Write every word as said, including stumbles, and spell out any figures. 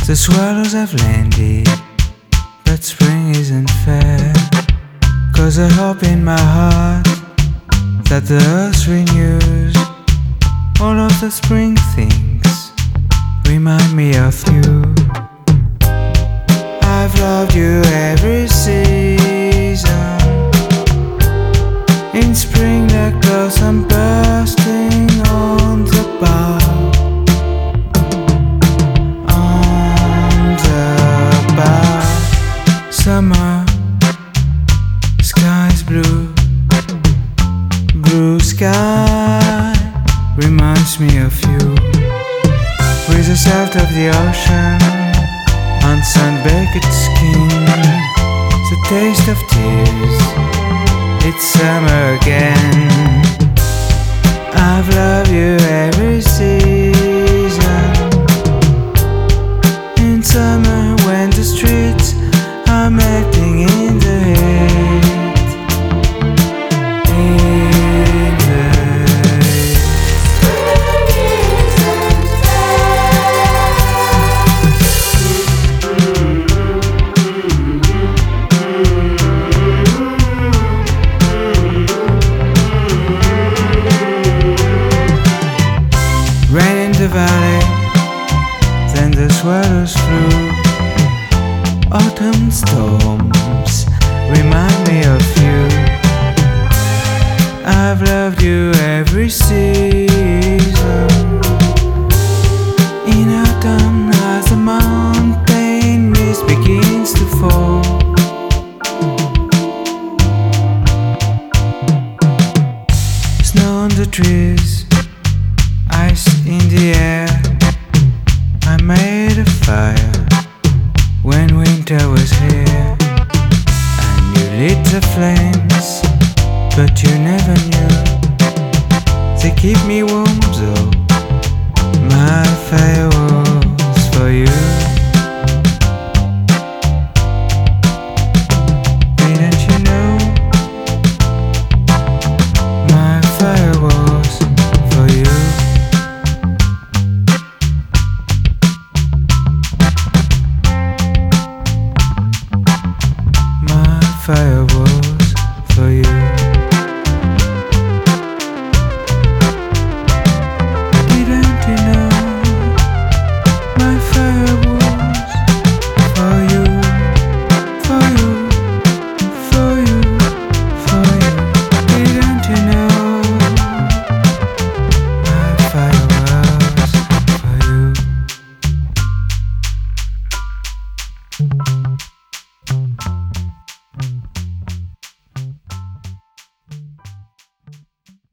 The swallows have landed, but spring isn't fair. Cause I hope in my heart that the earth renews. All of the spring things remind me of you. I've loved you every season. In spring the blossom bursting on the bough. Summer, sky's blue, blue sky reminds me of you. With the salt of the ocean on sun-baked skin, the taste of tears, it's summer again. I've loved you every season. In summer when the streets are melting in the heat, in the heat. Rain in the valley, then the swallows flew. Autumn storms remind me of you. I've loved you every season. In autumn as the mountain mist begins to fall, snow on the trees, ice in the air. I made a fire when winter was here, and you lit the flames, but you never knew they keep me warm though my fire was for you. Didn't you know my fire was for you? Fire was